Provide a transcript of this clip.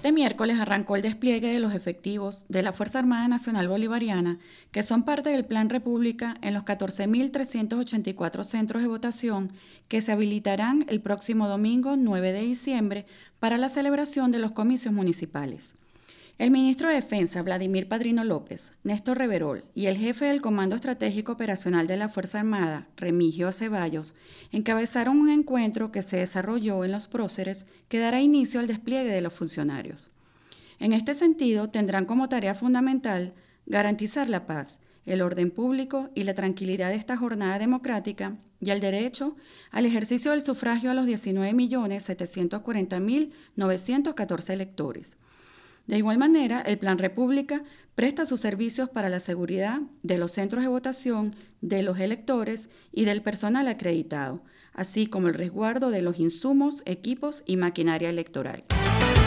Este miércoles arrancó el despliegue de los efectivos de la Fuerza Armada Nacional Bolivariana, que son parte del Plan República en los 14.384 centros de votación que se habilitarán el próximo domingo 9 de diciembre para la celebración de los comicios municipales. El ministro de Defensa, Vladimir Padrino López, Néstor Reverol y el jefe del Comando Estratégico Operacional de la Fuerza Armada, Remigio Ceballos, encabezaron un encuentro que se desarrolló en Los Próceres que dará inicio al despliegue de los funcionarios. En este sentido, tendrán como tarea fundamental garantizar la paz, el orden público y la tranquilidad de esta jornada democrática y el derecho al ejercicio del sufragio a los 19.740.914 electores. De igual manera, el Plan República presta sus servicios para la seguridad de los centros de votación, de los electores y del personal acreditado, así como el resguardo de los insumos, equipos y maquinaria electoral.